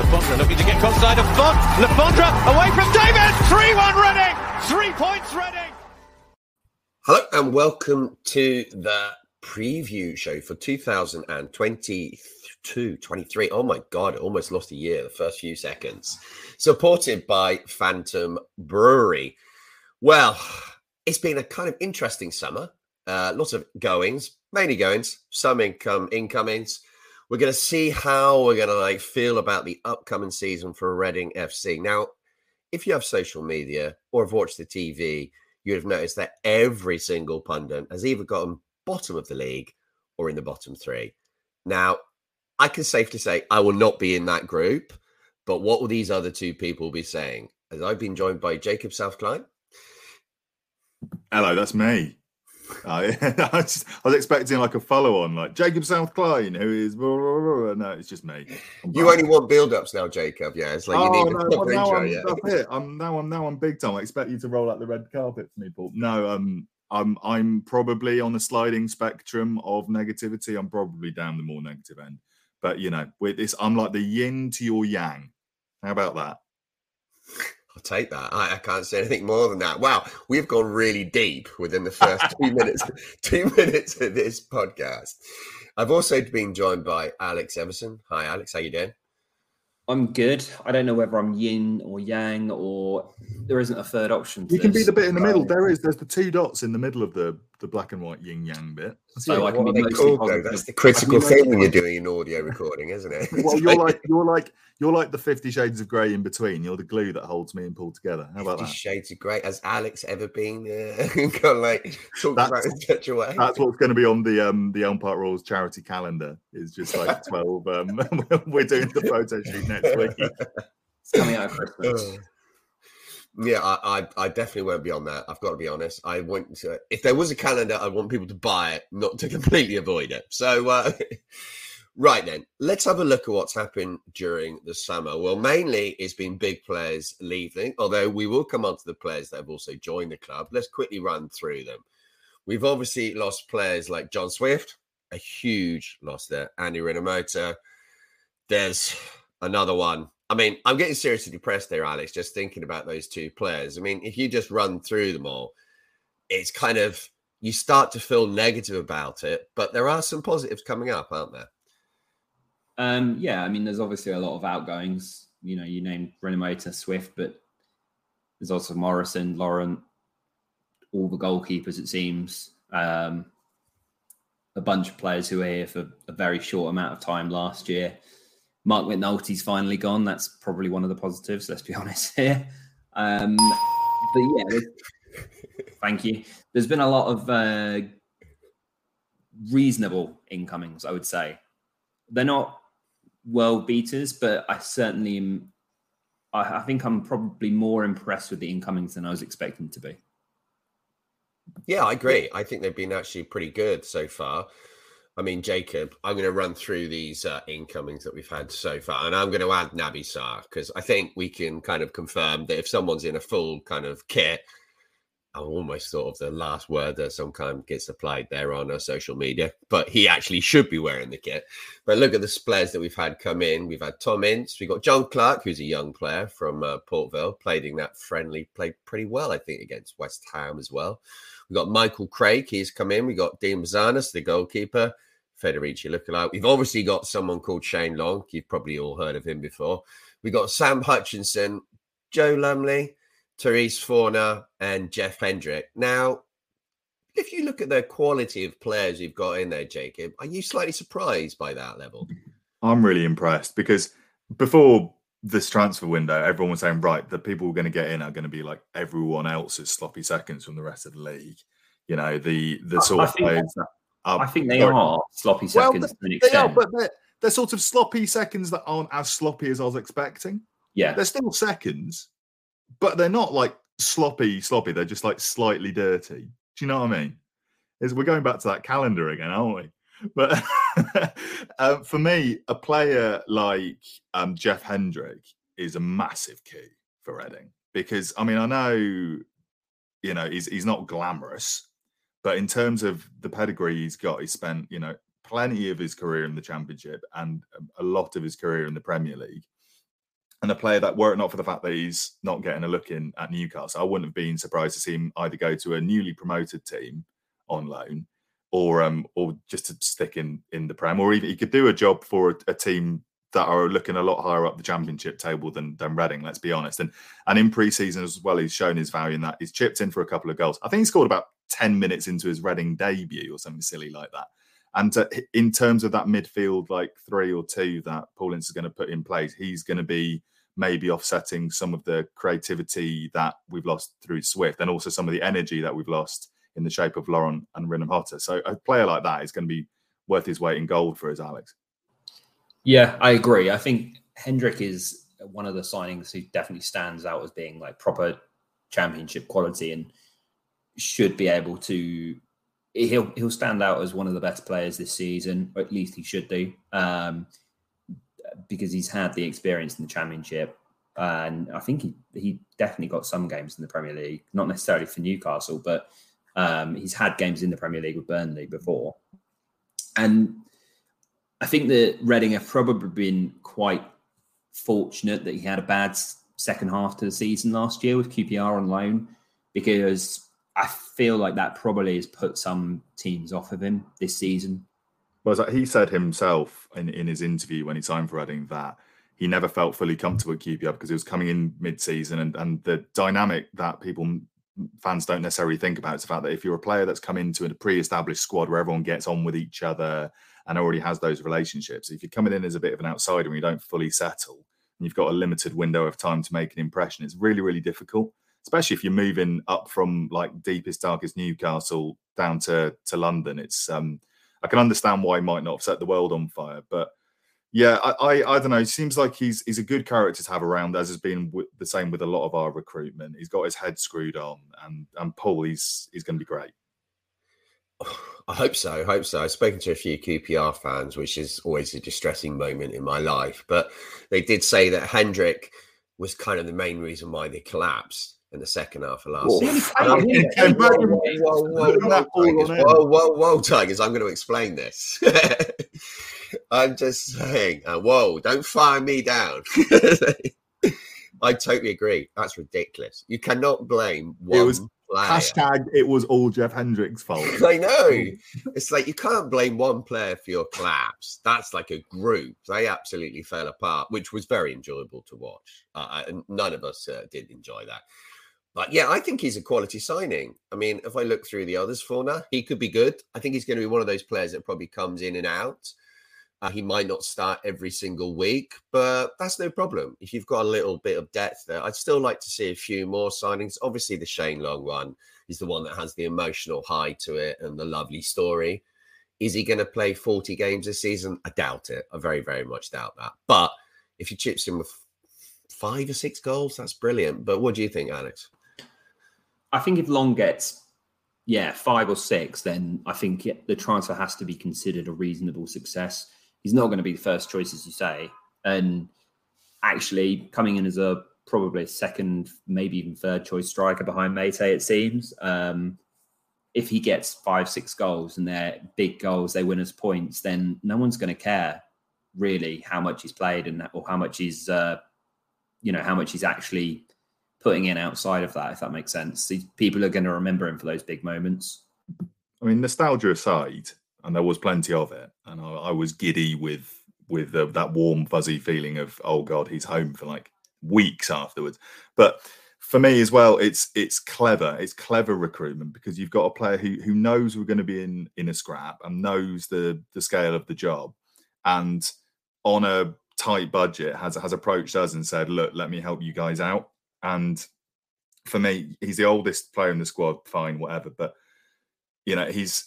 Lafondra looking to get cross-side of Font. Lafondra away from David. 3-1 Reading. 3 points Reading. Hello and welcome to the preview show for 2022-23. Oh my God, I almost lost a year, the first few seconds. Supported by Phantom Brewery. Well, it's been a kind of interesting summer. Lots of goings, mainly goings, some incomings. We're going to see how we're going to feel about the upcoming season for Reading FC. Now, if you have social media or have watched the TV, you would have noticed that every single pundit has either gotten bottom of the league or in the bottom three. Now, I can safely say I will not be in that group, but what will these other two people be saying? As I've been joined by Jacob Southcline. Hello, that's me. I was expecting a follow-on, Jacob Southcline, who is... No, it's just me. You only want build-ups now, Jacob. Yeah, it's you need a proper intro. That's it. Now I'm big time. I expect you to roll out the red carpet for me, Paul. No, I'm probably on the sliding spectrum of negativity. I'm probably down the more negative end. But with this, I'm like the yin to your yang. How about that? I'll take that. I can't say anything more than that. Wow, we've gone really deep within the first 2 minutes. 2 minutes of this podcast. I've also been joined by Alex Everson. Hi, Alex. How you doing? I'm good. I don't know whether I'm yin or yang or there isn't a third option. You can be the bit in the middle. There's the two dots in the middle of the black and white yin yang bit. So I can be mostly positive. That's the critical thing when you're doing an audio recording, isn't it? Well, you're like the 50 Shades of Grey in between. You're the glue that holds me and Paul together. How about 50 that? Shades of Grey. Has Alex ever been talked about in such a way? That's what's going to be on the Elm Park Royals charity calendar. Is just 12. We're doing the photo shoot next week. It's coming out of Christmas. Yeah, I definitely won't be on that. I've got to be honest. I want to, if there was a calendar, I want people to buy it, not to completely avoid it. So, right then, let's have a look at what's happened during the summer. Well, mainly it's been big players leaving, although we will come on to the players that have also joined the club. Let's quickly run through them. We've obviously lost players like John Swift, a huge loss there. Andy Rinomhota. There's another one. I mean, I'm getting seriously depressed there, Alex, just thinking about those two players. I mean, if you just run through them all, it's kind of, you start to feel negative about it, but there are some positives coming up, aren't there? Yeah, I mean, there's obviously a lot of outgoings. You named Rinomhota, Swift, but there's also Morrison, Laurent, all the goalkeepers, it seems. A bunch of players who are here for a very short amount of time last year. Mark McNulty's finally gone. That's probably one of the positives, let's be honest here. But yeah, thank you. There's been a lot of reasonable incomings, I would say. They're not world beaters, but I certainly am. I think I'm probably more impressed with the incomings than I was expecting to be. Yeah, I agree. I think they've been actually pretty good so far. I mean, Jacob, I'm going to run through these incomings that we've had so far, and I'm going to add Naby Sarr because I think we can kind of confirm that if someone's in a full kind of kit, I almost thought of the last word that some kind gets applied there on social media, but he actually should be wearing the kit. But look at the players that we've had come in. We've had Tom Ince. We've got John Clark, who's a young player from Port Vale, played in that friendly, played pretty well, I think, against West Ham as well. We've got Michael Craig. He's come in. We've got Dean Mazanis, the goalkeeper. Federici lookalike. We've obviously got someone called Shane Long. You've probably all heard of him before. We've got Sam Hutchinson, Joe Lumley, Therese Forner, and Jeff Hendrick. Now, if you look at the quality of players you've got in there, Jacob, are you slightly surprised by that level? I'm really impressed because before this transfer window, everyone was saying, right, the people who are going to get in are going to be like everyone else's sloppy seconds from the rest of the league. The sort of players that... I think they are sloppy seconds to an extent. They are, but they're sort of sloppy seconds that aren't as sloppy as I was expecting. Yeah. They're still seconds, but they're not sloppy. They're just slightly dirty. Do you know what I mean? We're going back to that calendar again, aren't we? But for me, a player like Jeff Hendrick is a massive key for Reading because, I mean, I know, he's not glamorous. But in terms of the pedigree he's got, he spent, plenty of his career in the Championship and a lot of his career in the Premier League. And a player that, were it not for the fact that he's not getting a look in at Newcastle, I wouldn't have been surprised to see him either go to a newly promoted team on loan, or just to stick in the Prem, or even he could do a job for a team that are looking a lot higher up the Championship table than Reading, let's be honest. And in pre-season as well, he's shown his value in that. He's chipped in for a couple of goals. I think he scored about 10 minutes into his Reading debut or something silly like that. And in terms of that midfield, like 3 or 2 that Paul Ince is going to put in place, he's going to be maybe offsetting some of the creativity that we've lost through Swift, and also some of the energy that we've lost in the shape of Laurent and Rinomhota. So a player like that is going to be worth his weight in gold for us, Alex. Yeah, I agree. I think Hendrick is one of the signings who definitely stands out as being like proper Championship quality, and should be able to. He'll stand out as one of the best players this season, or at least he should do, because he's had the experience in the Championship, and I think he definitely got some games in the Premier League, not necessarily for Newcastle, but he's had games in the Premier League with Burnley before. And I think that Reading have probably been quite fortunate that he had a bad second half to the season last year with QPR on loan, because I feel like that probably has put some teams off of him this season. Well, he said himself in his interview when he signed for Reading that he never felt fully comfortable at QPR because he was coming in mid-season, and the dynamic that fans don't necessarily think about is the fact that if you're a player that's come into a pre-established squad where everyone gets on with each other and already has those relationships, if you're coming in as a bit of an outsider and you don't fully settle and you've got a limited window of time to make an impression, it's really, really difficult. Especially if you're moving up from like deepest, darkest Newcastle down to London. It's I can understand why he might not have set the world on fire, but yeah, I don't know. It seems like he's a good character to have around, as has been the same with a lot of our recruitment. He's got his head screwed on, and Paul, he's going to be great. I hope so. I've spoken to a few QPR fans, which is always a distressing moment in my life, but they did say that Hendrick was kind of the main reason why they collapsed in the second half of last season. Whoa, Tigers, I'm going to explain this. I'm just saying, whoa, don't fire me down. I totally agree. That's ridiculous. You cannot blame one player. Hashtag it was all Jeff Hendrick's fault. I know. It's like you can't blame one player for your collapse. That's like a group. They absolutely fell apart, which was very enjoyable to watch. And none of us did enjoy that. But yeah, I think he's a quality signing. I mean, if I look through the others, Forna, he could be good. I think he's going to be one of those players that probably comes in and out. He might not start every single week, but that's no problem. If you've got a little bit of depth there, I'd still like to see a few more signings. Obviously, the Shane Long one is the one that has the emotional high to it and the lovely story. Is he going to play 40 games this season? I doubt it. I very, very much doubt that. But if he chips in with 5 or 6 goals, that's brilliant. But what do you think, Alex? I think if Long gets, 5 or 6, then I think the transfer has to be considered a reasonable success. He's not going to be the first choice, as you say. And actually coming in as a probably second, maybe even third choice striker behind Mate, it seems. If he gets 5, 6 goals and they're big goals, they win us points, then no one's going to care really how much he's played or how much he's, how much he's actually putting in outside of that, if that makes sense. People are going to remember him for those big moments. I mean, nostalgia aside, and there was plenty of it, and I was giddy with that warm, fuzzy feeling of, oh God, he's home for like weeks afterwards. But for me as well, it's clever. It's clever recruitment because you've got a player who knows we're going to be in a scrap and knows the scale of the job, and on a tight budget has approached us and said, look, let me help you guys out. And for me, he's the oldest player in the squad, fine, whatever. But he's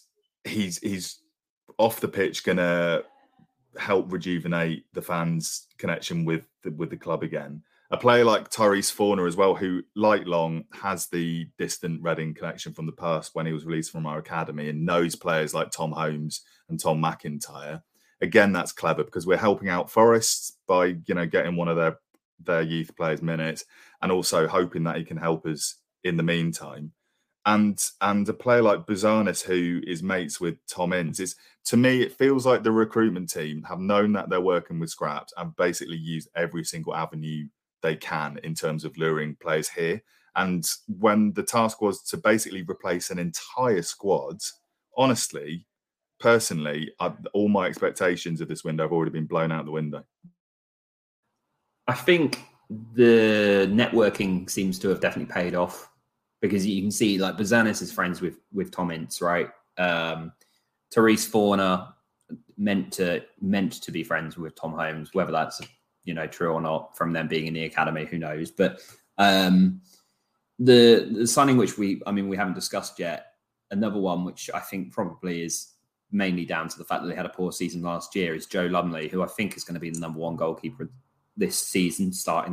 off the pitch going to help rejuvenate the fans' connection with the club again. A player like Tyrese Forna as well, who, like Long, has the distant Reading connection from the past when he was released from our academy and knows players like Tom Holmes and Tom McIntyre. Again, that's clever because we're helping out Forest by getting one of their youth players minutes and also hoping that he can help us in the meantime. And a player like Buzanis, who is mates with Tom Ince, to me, it feels like the recruitment team have known that they're working with scraps and basically used every single avenue they can in terms of luring players here. And when the task was to basically replace an entire squad, honestly, personally, all my expectations of this window have already been blown out the window. I think the networking seems to have definitely paid off, because you can see like Bouzanis is friends with Tom Ince, right? Therese Forner meant to be friends with Tom Holmes, whether that's true or not from them being in the academy, who knows? But the signing which we haven't discussed yet, another one which I think probably is mainly down to the fact that they had a poor season last year, is Joe Lumley, who I think is going to be the number one goalkeeper this season, start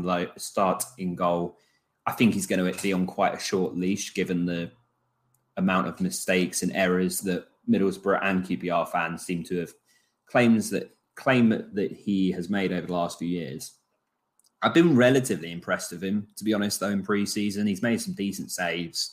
in goal. I think he's going to be on quite a short leash given the amount of mistakes and errors that Middlesbrough and QPR fans seem to have claim that he has made over the last few years. I've been relatively impressed with him, to be honest, though, in pre-season. He's made some decent saves.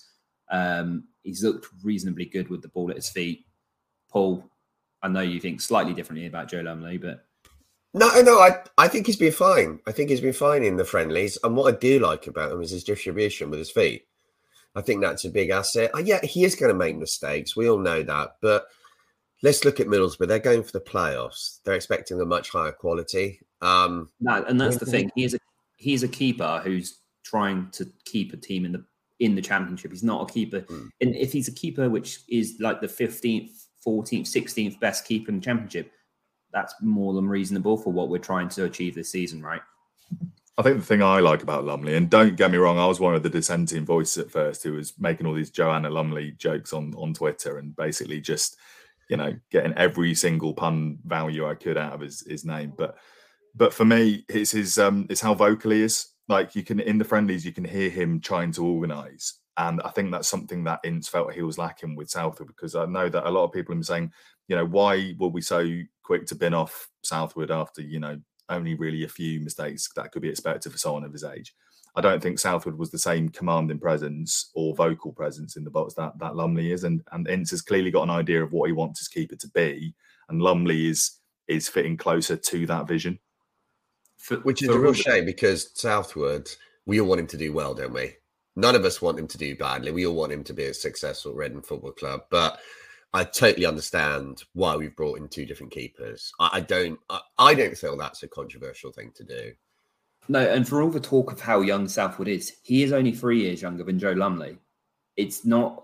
He's looked reasonably good with the ball at his feet. Paul, I know you think slightly differently about Joe Lumley, but... No, I think he's been fine. I think he's been fine in the friendlies. And what I do like about him is his distribution with his feet. I think that's a big asset. Yeah, he is going to make mistakes. We all know that. But let's look at Middlesbrough. They're going for the playoffs. They're expecting a much higher quality. No, and that's the thing. He's a keeper who's trying to keep a team in the Championship. He's not a keeper. And if he's a keeper which is like the 15th, 14th, 16th best keeper in the Championship, that's more than reasonable for what we're trying to achieve this season, right? I think the thing I like about Lumley, and don't get me wrong, I was one of the dissenting voices at first who was making all these Joanna Lumley jokes on Twitter and basically just, getting every single pun value I could out of his name. But for me, it's how vocal he is. Like, you can, in the friendlies, you can hear him trying to organise. And I think that's something that Ince felt he was lacking with Southwood, because I know that a lot of people have been saying, why were we so quick to bin off Southwood after, only really a few mistakes that could be expected for someone of his age. I don't think Southwood was the same commanding presence or vocal presence in the box that Lumley is. And Ince has clearly got an idea of what he wants his keeper to be. And Lumley is fitting closer to that vision. Which is a real shame, because Southwood, we all want him to do well, don't we? None of us want him to do badly. We all want him to be a successful Reading Football Club. But I totally understand why we've brought in two different keepers. I don't feel that's a controversial thing to do. No, and for all the talk of how young Southwood is, he is only 3 years younger than Joe Lumley. He's not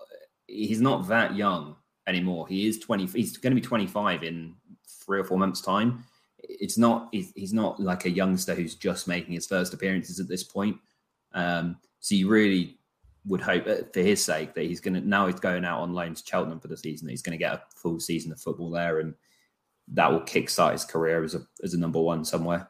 that young anymore. He's going to be 25 in 3 or 4 months' time. He's not like a youngster who's just making his first appearances at this point. So you really would hope that for his sake that he's going out on loan to Cheltenham for the season, that he's going to get a full season of football there, and that will kickstart his career as a number one somewhere.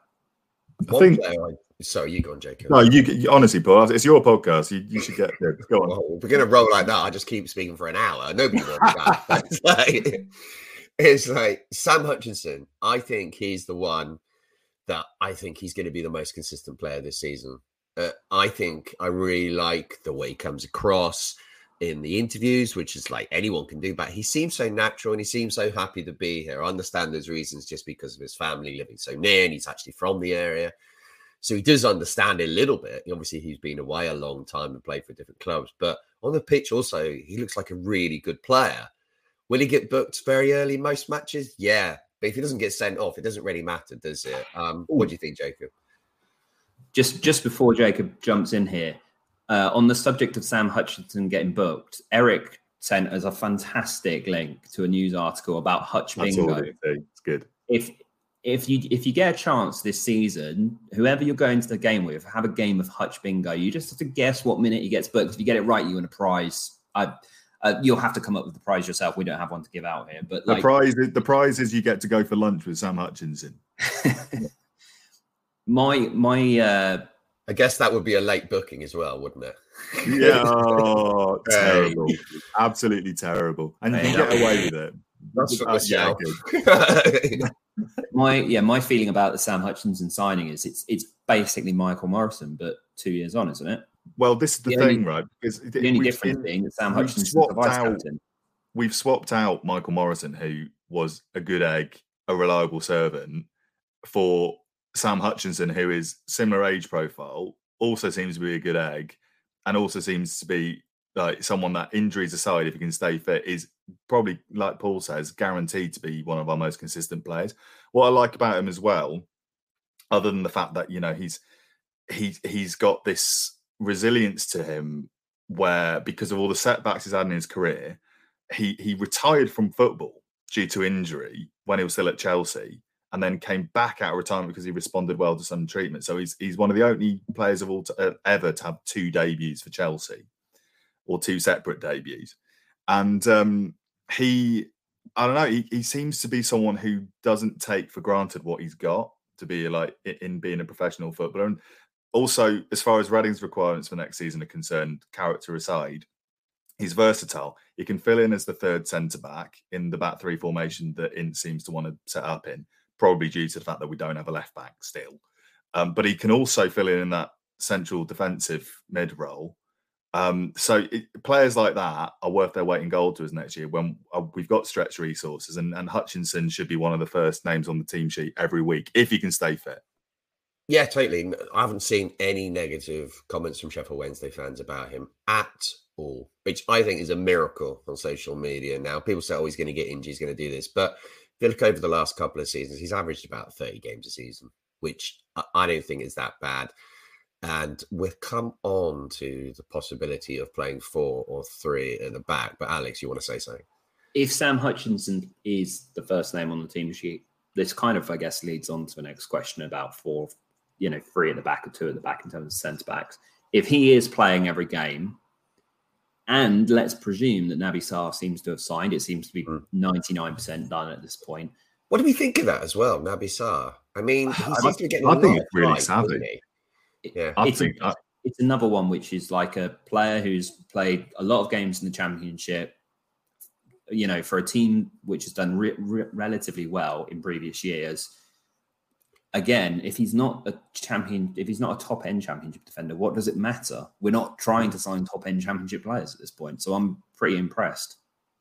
Sorry, you go on, Jacob. No, you honestly, Paul, it's your podcast. You should get there. Go on. Well, we're going to roll like that. I just keep speaking for an hour. Nobody wants that. It's like Sam Hutchinson. I think he's the one that I think he's going to be the most consistent player this season. I think I really like the way he comes across in the interviews, which is like anyone can do, but he seems so natural and he seems so happy to be here. I understand there's reasons just because of his family living so near, and he's actually from the area. So he does understand it a little bit. Obviously, he's been away a long time and played for different clubs, but on the pitch also, he looks like a really good player. Will he get booked very early most matches? Yeah. But if he doesn't get sent off, it doesn't really matter, does it? What do you think, Jacob? Just before Jacob jumps in here, on the subject of Sam Hutchinson getting booked, Eric sent us a fantastic link to a news article about Hutch Bingo. It's good. If you get a chance this season, whoever you're going to the game with, have a game of Hutch Bingo. You just have to guess what minute he gets booked. If you get it right, you win a prize. You'll have to come up with the prize yourself. We don't have one to give out here. But the prize is you get to go for lunch with Sam Hutchinson. I guess that would be a late booking as well, wouldn't it? Yeah, terrible, absolutely terrible, and you can get away with it. That's what my feeling about the Sam Hutchinson signing is it's basically Michael Morrison, but 2 years on, isn't it? Well, this is the thing, right? Because the only difference being that Sam Hutchinson's the vice captain. We've swapped out Michael Morrison, who was a good egg, a reliable servant, for Sam Hutchinson, who is similar age profile, also seems to be a good egg, and also seems to be like someone that, injuries aside, if he can stay fit, is probably, like Paul says, guaranteed to be one of our most consistent players. What I like about him as well, other than the fact that, you know, he's got this resilience to him where, because of all the setbacks he's had in his career, he retired from football due to injury when he was still at Chelsea, and then came back out of retirement because he responded well to some treatment. So he's one of the only players of all ever to have 2 debuts for Chelsea, or 2 separate debuts. And he seems to be someone who doesn't take for granted what he's got to be like in being a professional footballer. And also, as far as Reading's requirements for next season are concerned, character aside, he's versatile. He can fill in as the 3rd centre-back in the back 3 formation that Ince seems to want to set up in, probably due to the fact that we don't have a left-back still. But he can also fill in that central defensive mid role. Players like that are worth their weight in gold to us next year when we've got stretched resources, and Hutchinson should be one of the first names on the team sheet every week if he can stay fit. Yeah, totally. I haven't seen any negative comments from Sheffield Wednesday fans about him at all, which I think is a miracle on social media now. People say, oh, he's going to get injured, he's going to do this. But if you look over the last couple of seasons, he's averaged about 30 games a season, which I don't think is that bad. And we've come on to the possibility of playing 4 or 3 at the back. But Alex, you want to say something? If Sam Hutchinson is the first name on the team sheet, this kind of, I guess, leads on to the next question about 3 at the back or 2 at the back in terms of centre-backs. If he is playing every game, and let's presume that Naby Sarr seems to have signed, it seems to be 99% done at this point. What do we think of that as well, Naby Sarr? I mean, he seems to be getting I think it's really savvy. Yeah, it's another one which is like a player who's played a lot of games in the Championship, you know, for a team which has done relatively well in previous years. Again, if he's not a top end Championship defender, what does it matter? We're not trying to sign top end Championship players at this point, so I'm pretty impressed.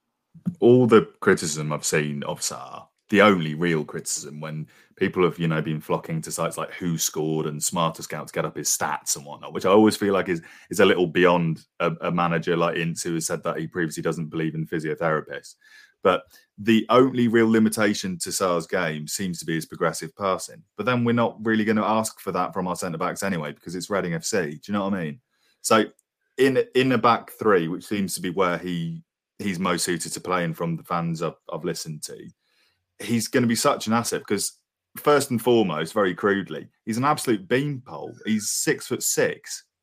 All the criticism I've seen of Sarr, the only real criticism, when people have, been flocking to sites like Who Scored and Smarter Scout to get up his stats and whatnot, which I always feel like is a little beyond a manager like Ince, who has said that he previously doesn't believe in physiotherapists. But the only real limitation to Sarr's game seems to be his progressive passing. But then we're not really going to ask for that from our centre-backs anyway, because it's Reading FC. Do you know what I mean? So in a back 3, which seems to be where he's most suited to playing from the fans I've listened to, he's going to be such an asset because, first and foremost, very crudely, he's an absolute beanpole. He's 6'6",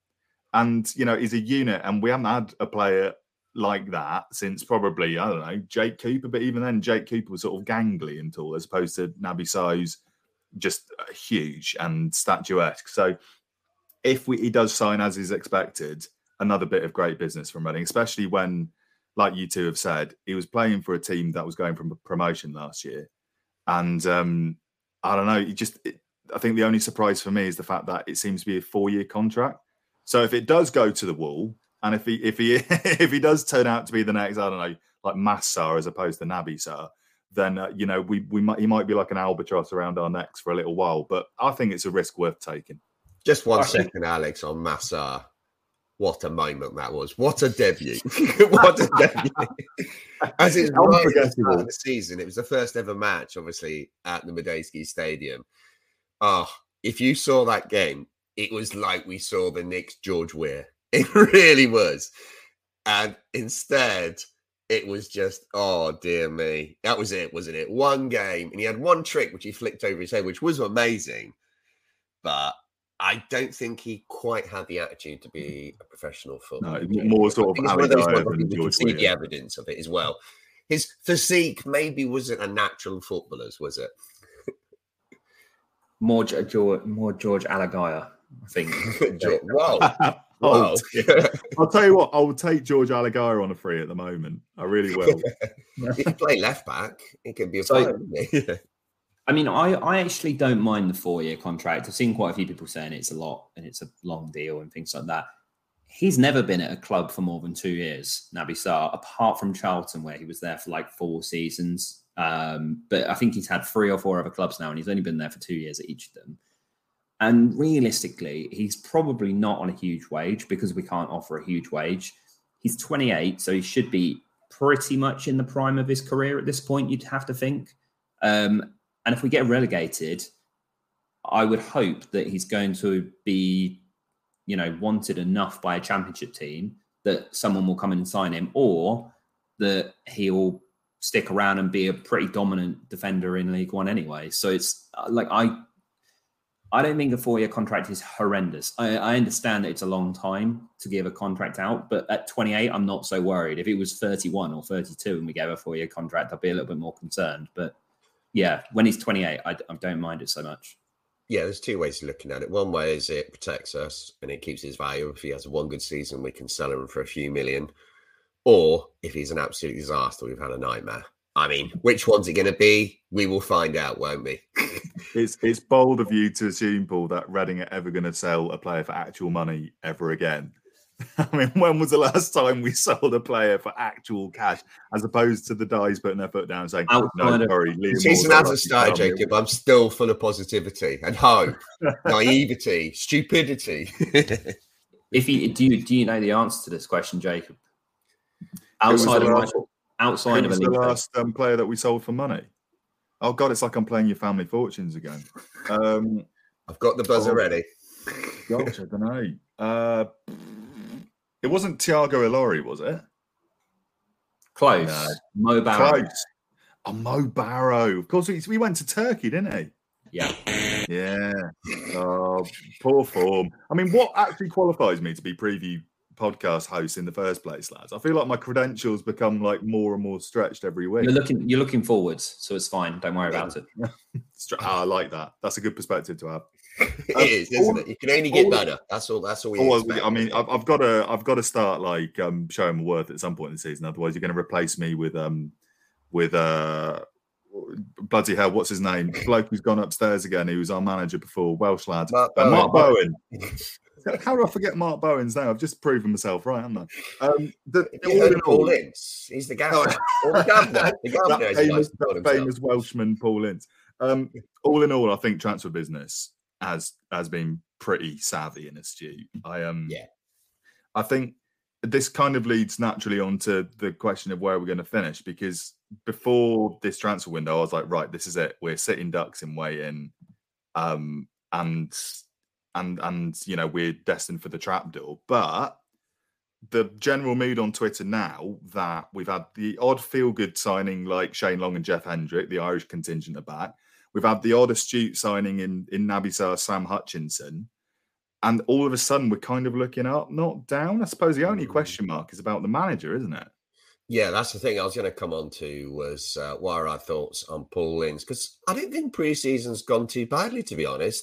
and he's a unit. And we haven't had a player like that since probably, I don't know, Jake Cooper. But even then, Jake Cooper was sort of gangly and tall, as opposed to Naby Sarr, who's just huge and statuesque. So if he does sign as is expected, another bit of great business from Reading, especially when, like you two have said, he was playing for a team that was going from promotion last year. And I don't know, I think the only surprise for me is the fact that it seems to be a 4-year contract. So if it does go to the wall, and if he does turn out to be the next, I don't know, like Mass Sarr as opposed to Naby Sarr, then he might be like an albatross around our necks for a little while. But I think it's a risk worth taking. Just one second, Alex, on Mass Sarr. What a moment that was. What a debut. What a debut. As it's right at the start of the season, it was the first ever match, obviously, at the Medeski Stadium. Oh, if you saw that game, it was like we saw the Knicks' George Weah. It really was. And instead, it was just, oh, dear me. That was it, wasn't it? One game. And he had one trick, which he flicked over his head, which was amazing. But I don't think he quite had the attitude to be a professional footballer. No, more sort of Ali Dyer than George Weah. The evidence of it as well. His physique maybe wasn't a natural footballer's, was it? More George Alagaya, I think. Wow. Wow. I'll tell you what, I will take George Alagaya on a free at the moment. I really will. If you play left back, it could be a fire. I mean, I actually don't mind the 4-year contract. I've seen quite a few people saying it's a lot and it's a long deal and things like that. He's never been at a club for more than 2 years, Naby Sarr, apart from Charlton, where he was there for like 4 seasons. But I think he's had 3 or 4 other clubs now, and he's only been there for 2 years at each of them. And realistically, he's probably not on a huge wage because we can't offer a huge wage. He's 28, so he should be pretty much in the prime of his career at this point, you'd have to think. And if we get relegated, I would hope that he's going to be, wanted enough by a championship team that someone will come in and sign him, or that he'll stick around and be a pretty dominant defender in League One anyway. So it's like, I don't think a 4-year contract is horrendous. I understand that it's a long time to give a contract out, but at 28, I'm not so worried. If it was 31 or 32 and we gave a 4-year contract, I'd be a little bit more concerned. But yeah, when he's 28, I don't mind it so much. Yeah, there's two ways of looking at it. One way is it protects us and it keeps his value. If he has one good season, we can sell him for a few million. Or if he's an absolute disaster, we've had a nightmare. I mean, which one's it going to be? We will find out, won't we? It's bold of you to assume, Paul, that Reading are ever going to sell a player for actual money ever again. I mean, when was the last time we sold a player for actual cash, as opposed to the Dies putting their foot down and saying, "No, sorry, Liam." The season hasn't started, Jacob. I'm still full of positivity and hope, naivety, stupidity. Do you know the answer to this question, Jacob? Outside of the last player that we sold for money. Oh God, it's like I'm playing your family fortunes again. I've got the buzzer ready. Gosh, I don't know. It wasn't Thiago Ilori, was it? Close. No. Mo Barrow. Close. Oh, Mo Barrow. Of course, we went to Turkey, didn't he? Yeah. Yeah. Oh, poor form. I mean, what actually qualifies me to be preview podcast host in the first place, lads? I feel like my credentials become like more and more stretched every week. You're looking forwards, so it's fine. Don't worry about it. I like that. That's a good perspective to have. It is, isn't it? You can only get better. That's all. We expect. I mean, I've got to start like showing my worth at some point in the season. Otherwise, you're going to replace me with bloody hell, what's his name? Bloke who's gone upstairs again. He was our manager before, Welsh lad. Mark Bowen. How do I forget Mark Bowen's name? I've just proven myself right, haven't I? Paul Ince. He's the governor. The governor. Famous Welshman, Paul Ince. All in all, I think transfer business has been pretty savvy and astute. I think this kind of leads naturally on to the question of where we're going to finish, because before this transfer window, I was like, right, this is it. We're sitting ducks in weigh-in, and we're destined for the trapdoor. But the general mood on Twitter now that we've had the odd feel-good signing like Shane Long and Jeff Hendrick, the Irish contingent are back. We've had the odd astute signing in Naby Sarr, Sam Hutchinson. And all of a sudden, we're kind of looking up, not down. I suppose the only question mark is about the manager, isn't it? Yeah, that's the thing I was going to come on to was what are our thoughts on Paul Ince? Because I don't think pre-season's gone too badly, to be honest.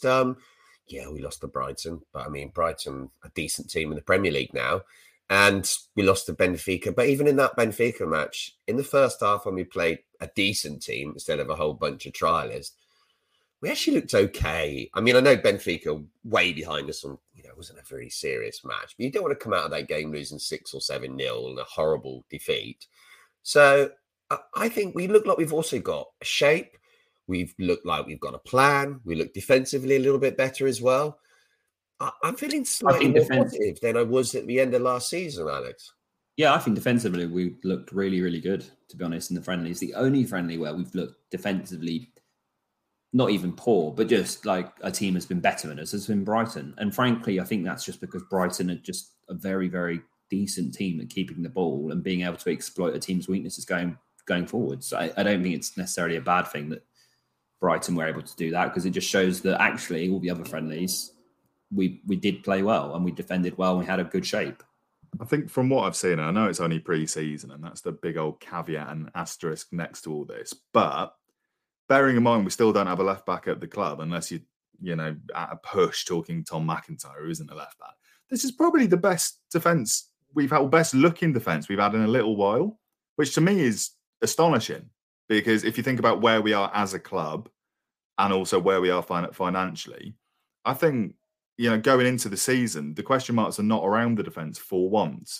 We lost to Brighton, but I mean, Brighton, a decent team in the Premier League now. And we lost to Benfica. But even in that Benfica match, in the first half when we played a decent team instead of a whole bunch of trialists, we actually looked okay. I mean, I know Benfica way behind us and, it wasn't a very serious match, but you don't want to come out of that game losing 6 or 7-0 and a horrible defeat. So I think we look like we've also got a shape. We've looked like we've got a plan. We look defensively a little bit better as well. I'm feeling slightly more positive than I was at the end of last season, Alex. Yeah, I think defensively we looked really, really good, to be honest, in the friendlies. The only friendly where we've looked defensively not even poor, but just like a team has been better than us has been Brighton. And frankly, I think that's just because Brighton are just a very, very decent team at keeping the ball and being able to exploit a team's weaknesses going forward. So I don't think it's necessarily a bad thing that Brighton were able to do that, because it just shows that actually all the other friendlies, we did play well and we defended well and we had a good shape. I think from what I've seen, I know it's only pre-season and that's the big old caveat and asterisk next to all this, but bearing in mind, we still don't have a left back at the club unless at a push talking Tom McIntyre, who isn't a left back. This is probably the best defence we've had, best looking defence we've had in a little while, which to me is astonishing. Because if you think about where we are as a club and also where we are financially, I think, going into the season, the question marks are not around the defence for once,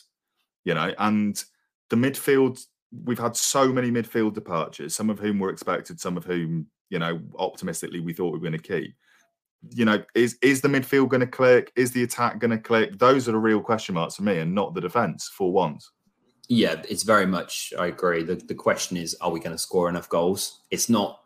and the midfield. We've had so many midfield departures, some of whom were expected, some of whom, optimistically we thought we were going to keep. is the midfield going to click? Is the attack going to click? Those are the real question marks for me, and not the defence for once. Yeah, it's very much, I agree. The question is, are we going to score enough goals? It's not,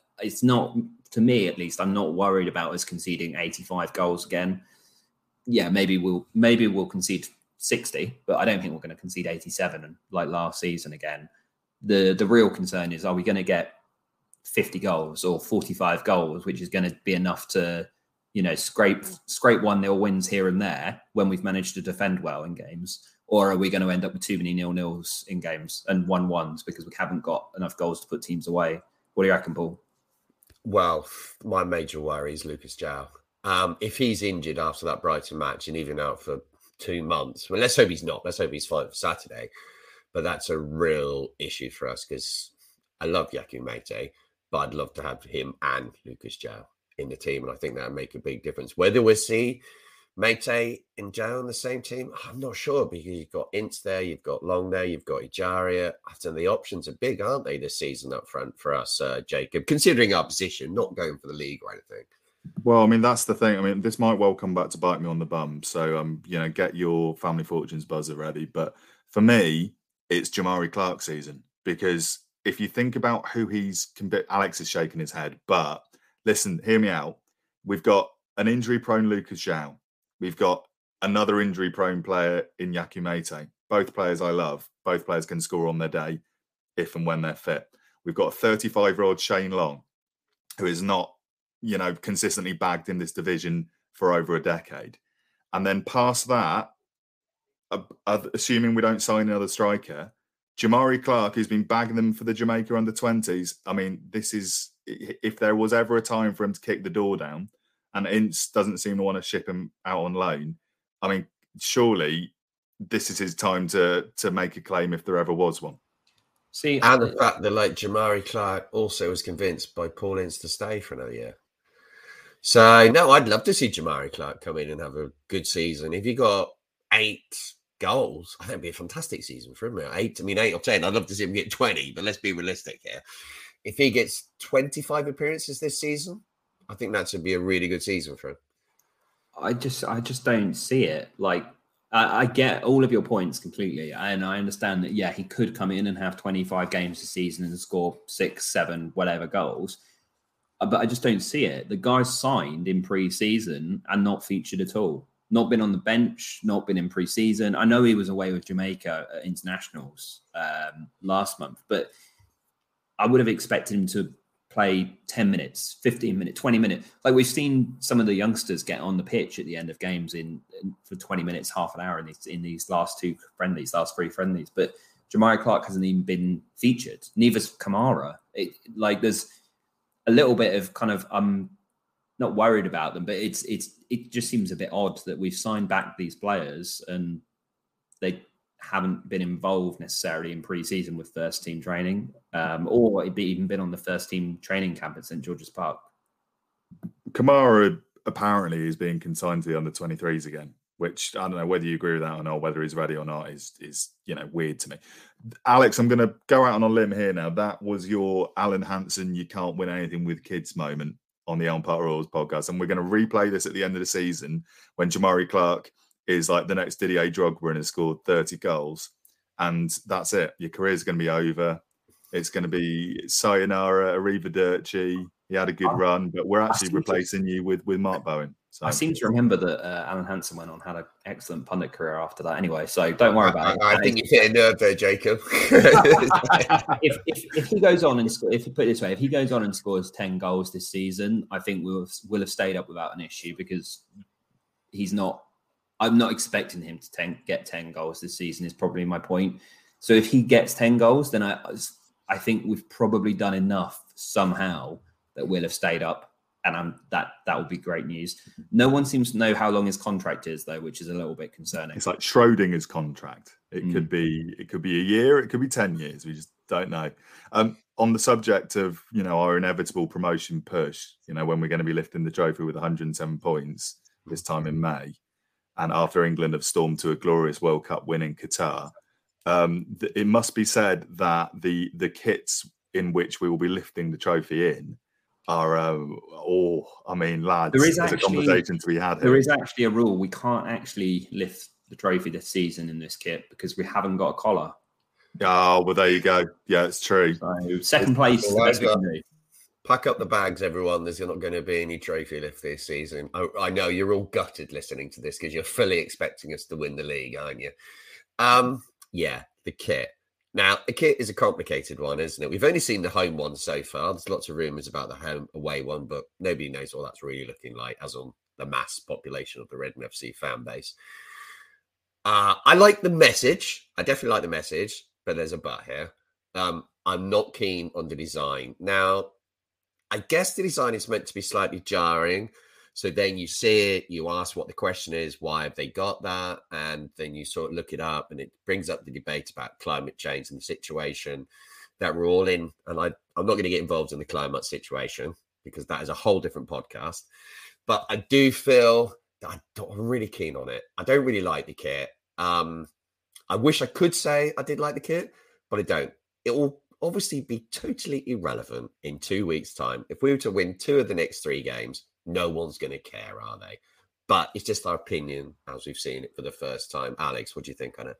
to me at least, I'm not worried about us conceding 85 goals again. Yeah, maybe we'll concede 60, but I don't think we're going to concede 87 like last season again. The real concern is, are we going to get 50 goals or 45 goals, which is going to be enough to, scrape 1-0 wins here and there when we've managed to defend well in games? Or are we going to end up with too many 0-0s in games and 1-1s because we haven't got enough goals to put teams away? What do you reckon, Paul? Well, my major worry is Lucas João. If he's injured after that Brighton match and even out for 2 months, well, let's hope he's not. Let's hope he's fine for Saturday. But that's a real issue for us because I love Yakou Meite, but I'd love to have him and Lucas João in the team. And I think that would make a big difference. Whether we'll see Meite and João on the same team, I'm not sure, because you've got Ince there, you've got Long there, you've got Ejaria. I think the options are big, aren't they, this season up front for us, Jacob, considering our position, not going for the league or anything. Well, I mean, that's the thing. I mean, this might well come back to bite me on the bum. So, get your Family Fortunes buzzer ready. But for me, it's Jamari Clark season, because if you think about who Alex is shaking his head, but listen, hear me out. We've got an injury-prone Lucas João. We've got another injury-prone player in Yakou Meite. Both players I love. Both players can score on their day if and when they're fit. We've got a 35-year-old Shane Long, who is not, consistently bagged in this division for over a decade. And then past that, assuming we don't sign another striker, Jamari Clark, who's been bagging them for the Jamaica under-20s. I mean, this is, if there was ever a time for him to kick the door down, and Ince doesn't seem to want to ship him out on loan, I mean, surely this is his time to make a claim if there ever was one. See, and the fact that Jamari Clark also was convinced by Paul Ince to stay for another year. So, no, I'd love to see Jamari Clark come in and have a good season. If he got 8 goals, I think it'd be a fantastic season for him. 8 or 10. I'd love to see him get 20, but let's be realistic here. If he gets 25 appearances this season, I think that should be a really good season for him. I just don't see it. I get all of your points completely, and I understand that, yeah, he could come in and have 25 games this season and score 6, 7, whatever goals. But I just don't see it. The guy's signed in pre-season and not featured at all. Not been on the bench, not been in pre-season. I know he was away with Jamaica at internationals last month, but I would have expected him to play 10 minutes, 15 minutes, 20 minutes. We've seen some of the youngsters get on the pitch at the end of games for 20 minutes, half an hour in these last 3 friendlies. But Jamari Clark hasn't even been featured. Neither's Kamara. There's a little bit of kind of, I'm not worried about them, but it just seems a bit odd that we've signed back these players and they haven't been involved necessarily in pre-season with first team training, or even been on the first team training camp at St George's Park. Kamara apparently is being consigned to the under-23s again, which I don't know whether you agree with that or not, whether he's ready or not is weird to me. Alex, I'm going to go out on a limb here now. That was your Alan Hansen, you can't win anything with kids moment on the Elm Park Royals podcast. And we're going to replay this at the end of the season when Jamari Clark is like the next Didier Drogba and has scored 30 goals. And that's it. Your career's going to be over. It's going to be sayonara, arrivederci. He had a good run, but we're actually replacing you with Mark Bowen. So I seem to remember that Alan Hansen went on, had an excellent pundit career after that anyway, so don't worry about it. I think you hit a nerve there, Jacob. if he goes on and if you put it this way, if he goes on and scores 10 goals this season, I think we'll have stayed up without an issue, because I'm not expecting him to get 10 goals this season is probably my point. So if he gets 10 goals, then I think we've probably done enough somehow that we'll have stayed up. And that would be great news. No one seems to know how long his contract is, though, which is a little bit concerning. It's like Schrodinger's contract. It could be a year, it could be 10 years. We just don't know. On the subject of our inevitable promotion push, when we're going to be lifting the trophy with 107 points this time in May, and after England have stormed to a glorious World Cup win in Qatar, it must be said that the kits in which we will be lifting the trophy in are, lads, There is there's a conversation to be had here. There is actually a rule. We can't actually lift the trophy this season in this kit because we haven't got a collar. Oh, well, there you go. Yeah, it's true. So second place is the best we can do. Pack up the bags, everyone. There's not going to be any trophy lift this season. I know you're all gutted listening to this because you're fully expecting us to win the league, aren't you? Yeah, the kit. Now, the kit is a complicated one, isn't it? We've only seen the home one so far. There's lots of rumours about the home away one, but nobody knows what that's really looking like as on the mass population of the Reading FC fan base. I like the message. I definitely like the message, but there's a but here. I'm not keen on the design. Now, I guess the design is meant to be slightly jarring. So then you see it, you ask what the question is, why have they got that? And then you sort of look it up and it brings up the debate about climate change and the situation that we're all in. And I'm not going to get involved in the climate situation because that is a whole different podcast. But I do feel that I'm really keen on it. I don't really like the kit. I wish I could say I did like the kit, but I don't. It will obviously be totally irrelevant in 2 weeks' time. If we were to win 2 of the next 3 games, no one's going to care, are they? But it's just our opinion as we've seen it for the first time. Alex, what do you think on it?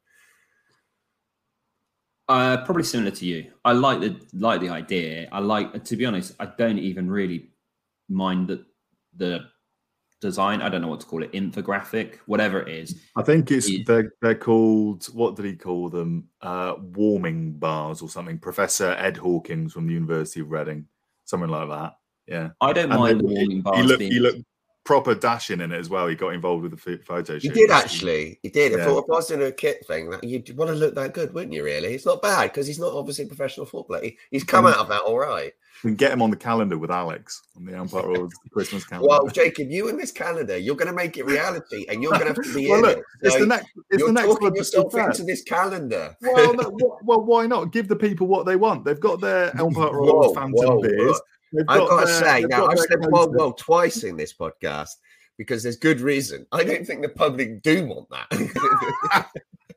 Probably similar to you. I like the idea. To be honest, I don't even really mind the design. I don't know what to call it, infographic, whatever it is. I think they're called, what did he call them? Warming bars or something. Professor Ed Hawkins from the University of Reading, something like that. Yeah, I don't mind the warming bars. He looked proper dashing in it as well. He got involved with the photo shoot. He did actually. He did. Yeah. I thought if I was doing a kit thing, that you'd want to look that good, wouldn't you? Really, it's not bad because he's not obviously a professional footballer. He's come out of that all right. We can get him on the calendar with Alex on the Empire Royals Christmas calendar. Well, Jacob, you in this calendar, you're going to make it reality, and you're going to have to be well, in look, it. It's the next. You're talking one yourself into this calendar. Well, why not? Give the people what they want. They've got their Empire Royals Phantom beers. I've got to say, now I've said whoa twice in this podcast because there's good reason. I don't think the public do want that.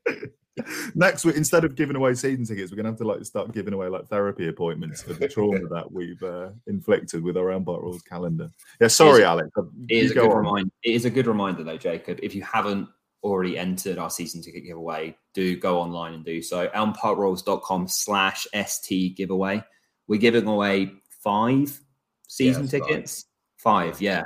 Next week, instead of giving away season tickets, we're going to have to start giving away therapy appointments for the trauma that we've inflicted with our Empire Royals calendar. Yeah, sorry, Alex. It is a good reminder, though, Jacob. If you haven't already entered our season ticket giveaway, do go online and do so. ElmParkRoyals.com/ST giveaway. We're giving away 5 season tickets. 5, yeah.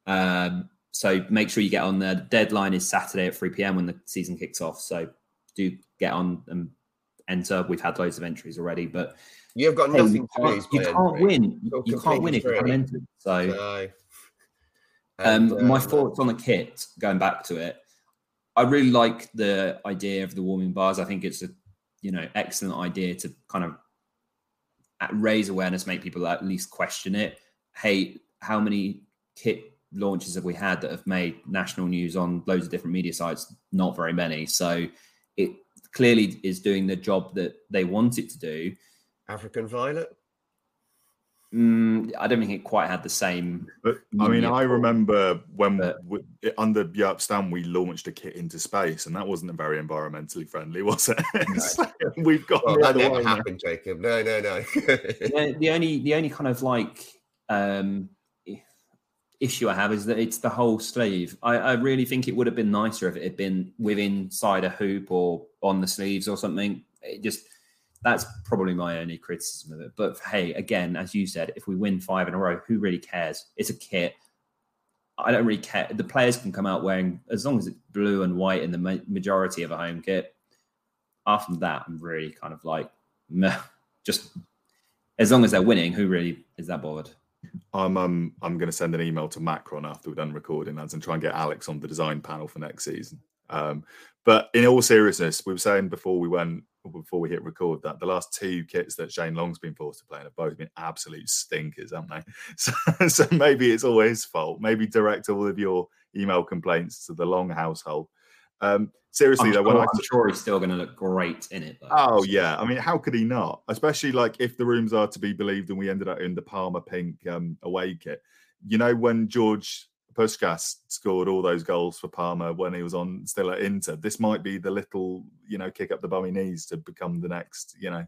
So make sure you get on there. The deadline is Saturday at 3 p.m. when the season kicks off. So do get on and enter. We've had loads of entries already, but you've got nothing to lose. You can't win. You can't win if you haven't entered. So, my thoughts on the kit, going back to it, I really like the idea of the warming bars. I think it's a excellent idea to kind of raise awareness, make people at least question it. Hey, how many kit launches have we had that have made national news on loads of different media sites? Not very many. So it clearly is doing the job that they want it to do. African Violet? I don't think it quite had the same. But I mean, I remember when under Yerp Stan we launched a kit into space, and that wasn't very environmentally friendly, was it? No. We've got that never happened, Jacob. No. The only kind of issue I have is that it's the whole sleeve. I really think it would have been nicer if it had been inside a hoop or on the sleeves or something. That's probably my only criticism of it. But hey, again, as you said, if we win 5 in a row, who really cares? It's a kit. I don't really care. The players can come out wearing, as long as it's blue and white in the majority of a home kit. After that, I'm really kind of meh. Just as long as they're winning, who really is that bothered? I'm going to send an email to Macron after we're done recording, lads, and try and get Alex on the design panel for next season. But in all seriousness, we were saying before we hit record that the last 2 kits that Shane Long's been forced to play in have both been absolute stinkers, haven't they? So maybe it's all his fault. Maybe direct all of your email complaints to the Long household. Seriously, I'm sure he's still going to look great in it, though. Oh, yeah. I mean, how could he not? Especially if the rooms are to be believed and we ended up in the Parma pink away kit. You know, when George Puskas scored all those goals for Parma when he was still at Inter, this might be the little, kick up the bummy knees to become the next,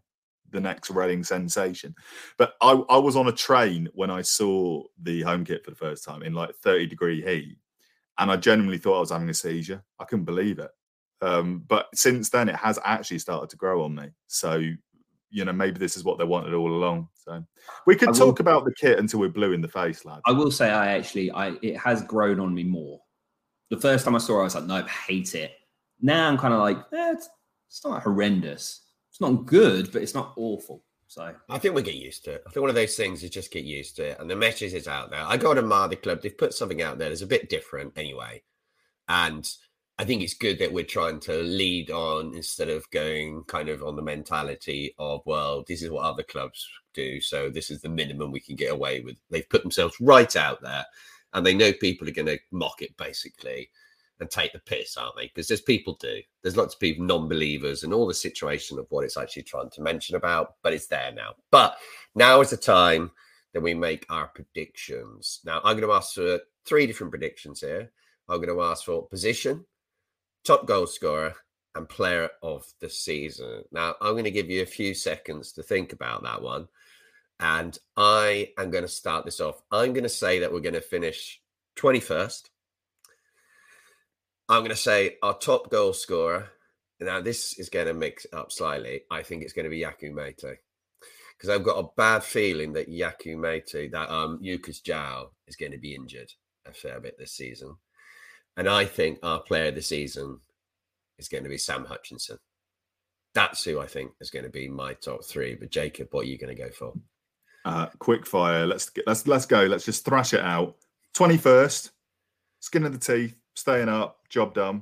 the next Reading sensation. But I was on a train when I saw the home kit for the first time in like 30-degree heat, and I genuinely thought I was having a seizure. I couldn't believe it. But since then, it has actually started to grow on me. So, maybe this is what they wanted all along. So we could talk about the kit until we're blue in the face, lads. I will say it has grown on me more. The first time I saw it, I was like, nope, hate it. Now I'm kind of like, it's not horrendous. It's not good, but it's not awful. So I think we get used to it. I think one of those things is just get used to it. And the message is out there. I got to admire the club. They've put something out there that's a bit different anyway. And I think it's good that we're trying to lead on instead of going kind of on the mentality of, well, this is what other clubs do, so this is the minimum we can get away with. They've put themselves right out there, and they know people are going to mock it, basically, and take the piss, aren't they? Because there's people do. There's lots of people, non-believers, and all the situation of what it's actually trying to mention about, but it's there now. But now is the time that we make our predictions. Now, I'm going to ask for 3 different predictions here. I'm going to ask for position, top goal scorer, and player of the season. Now, I'm going to give you a few seconds to think about that one. And I am going to start this off. I'm going to say that we're going to finish 21st. I'm going to say our top goal scorer. Now, this is going to mix it up slightly. I think it's going to be Yakou Meite. Because I've got a bad feeling that Yakou Meite, that Lucas João is going to be injured a fair bit this season. And I think our player of the season is going to be Sam Hutchinson. That's who I think is going to be my top 3. But Jacob, what are you going to go for? Quick fire. Let's go. Let's just thrash it out. 21st, skin of the teeth, staying up, job done.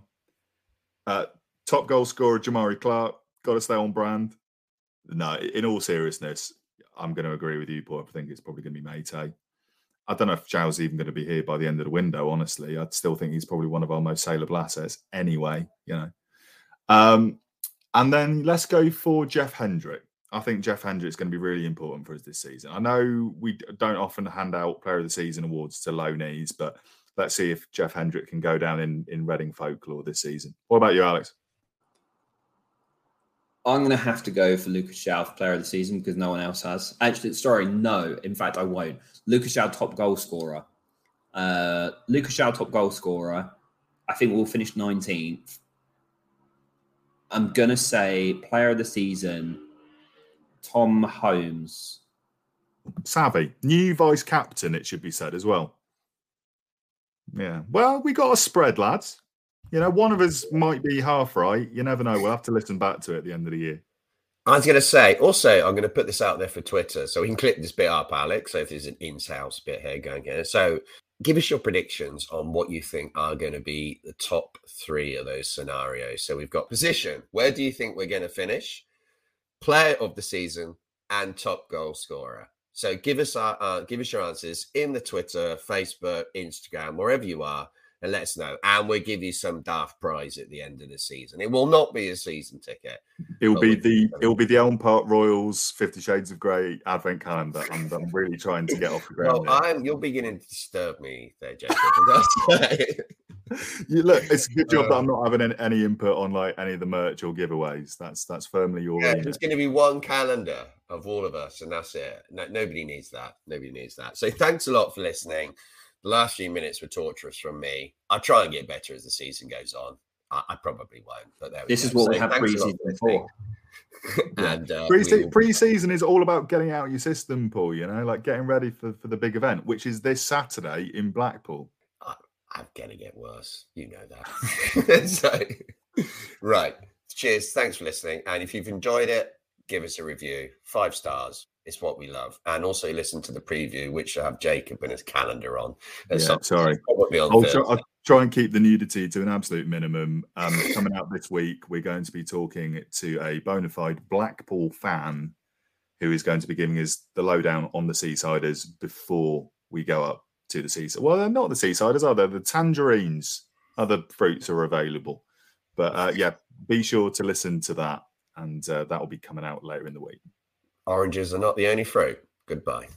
Top goal scorer, Jamari Clark. Got to stay on brand. No, in all seriousness, I'm going to agree with you, Paul. I think it's probably going to be Meite. I don't know if João's even going to be here by the end of the window, honestly. I'd still think he's probably one of our most saleable assets anyway, And then let's go for Jeff Hendrick. I think Jeff Hendrick is going to be really important for us this season. I know we don't often hand out Player of the Season awards to loanees, but let's see if Jeff Hendrick can go down in Reading folklore this season. What about you, Alex? I'm going to have to go for Lucas João for Player of the Season because no one else has. Actually, sorry, no. In fact, I won't. Lucas João, top goal scorer. Lucas João, top goal scorer. I think we'll finish 19th. I'm going to say Player of the Season, Tom Holmes. Savvy. New vice captain, it should be said as well. Yeah. Well, we got a spread, lads. One of us might be half right. You never know. We'll have to listen back to it at the end of the year. I was going to say, also, I'm going to put this out there for Twitter, so we can clip this bit up, Alex. So if there's an in-house bit here going here. So give us your predictions on what you think are going to be the top 3 of those scenarios. So we've got position. Where do you think we're going to finish? Player of the season and top goal scorer. So give us your answers in the Twitter, Facebook, Instagram, wherever you are. And let us know. And we'll give you some daft prize at the end of the season. It will not be a season ticket. It'll be the Elm Park Royals 50 Shades of Grey advent calendar. I'm really trying to get off the ground. Well, you're beginning to disturb me there, Jacob. Look, it's a good job that I'm not having any input on like any of the merch or giveaways. That's firmly your. Yeah, there's going to be one calendar of all of us, and that's it. No, nobody needs that. Nobody needs that. So thanks a lot for listening. The last few minutes were torturous from me. I'll try and get better as the season goes on. I probably won't, but this is what we have pre-season for. And pre-season is all about getting out of your system, Paul. Like getting ready for the big event, which is this Saturday in Blackpool. I'm gonna get worse. You know that. So, right. Cheers. Thanks for listening. And if you've enjoyed it, give us a review. 5 stars. It's what we love. And also listen to the preview, which I have Jacob and his calendar on. Sorry. I'll try and keep the nudity to an absolute minimum. Coming out this week, we're going to be talking to a bona fide Blackpool fan who is going to be giving us the lowdown on the Seasiders before we go up to the Seaside. Well, they're not the Seasiders, are they? The tangerines. Other fruits are available. But be sure to listen to that. And that will be coming out later in the week. Oranges are not the only fruit. Goodbye.